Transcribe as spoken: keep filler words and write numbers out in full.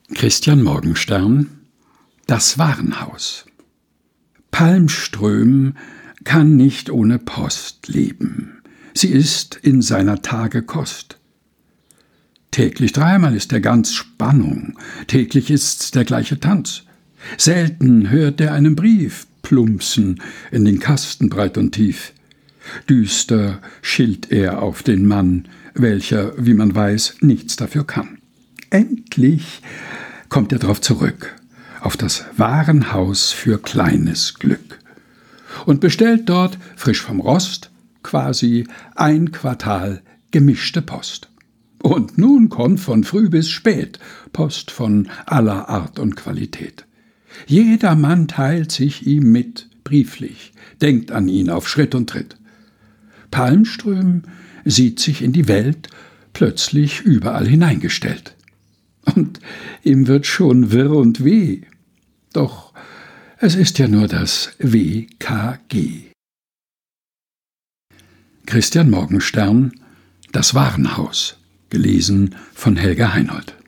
Christian Morgenstern: Das Warenhaus. Palmström kann nicht ohne Post leben. Sie ist in seiner Tage Kost. Täglich dreimal ist er ganz Spannung, täglich ist's der gleiche Tanz. Selten hört er einen Brief plumpsen in den Kasten breit und tief. Düster schilt er auf den Mann, welcher, wie man weiß, nichts dafür kann. Endlich kommt er drauf zurück, auf das Warenhaus für kleines Glück, und bestellt dort, frisch vom Rost, quasi ein Quartal gemischte Post. Und nun kommt von früh bis spät Post von aller Art und Qualität. Jedermann teilt sich ihm mit, brieflich, denkt an ihn auf Schritt und Tritt. Palmström sieht sich in die Welt plötzlich überall hineingestellt. Und ihm wird schon wirr und weh. Doch es ist ja nur das W K G. Christian Morgenstern: Das Warenhaus. Gelesen von Helga Heinold.